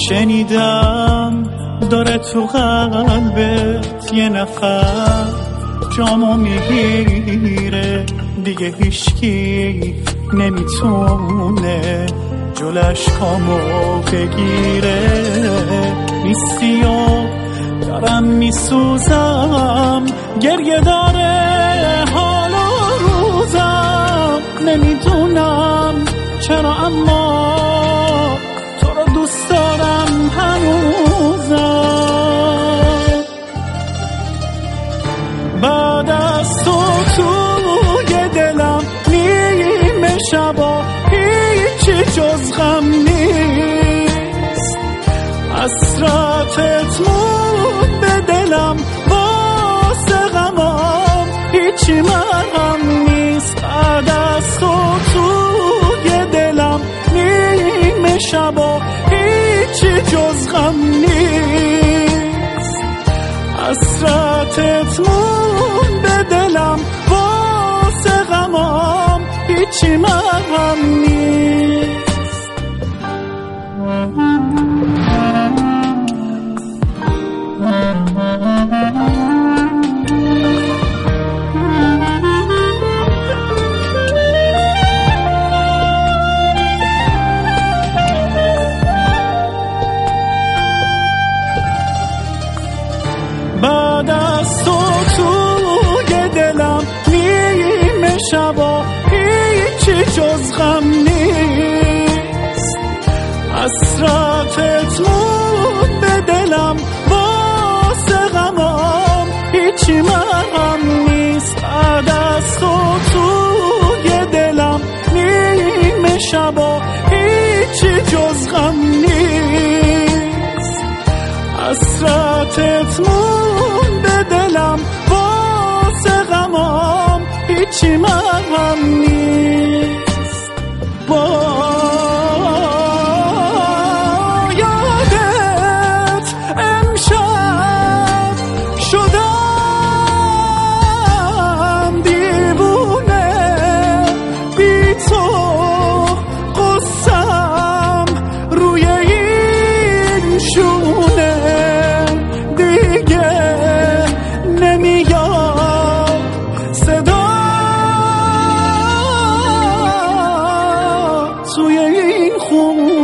شنیدم داره تو قلبت یه نفر جامو میگیره، دیگه هیچکی نمیتونه جلش کامو بگیره. نیستی و دارم میسوزم، گریه داره حال و روزم. نمیدونم چرا اما تو رو دوست دارم هنوزم. بعد از تو توی دلم نیمه شبا هیچی جز غم نیست. حسرتت مونده دلم، واسه غمام هیچی مرهم نیست. بعد از تو توی دلم نیمه شبا هیچی جز غم نیست. حسرتت مونده دلم، واسه غمام هیچی مرهم نیست. بعد از تو توی دلم نیمه شبا هیچی جز غم نیست. حسرتت مونده دلم، واسه غمام هیچی مرهم نیست. بعد از تو توی دلم نیمه شبا هیچی جز غم نیست. حسرتت مونده دلم، واسه غمام هیچی مرهم نیست. با یادت امشب شدم دیوونه، بی تو قصم روی این شونه. دیگه نمیاد صدا توی این خونه.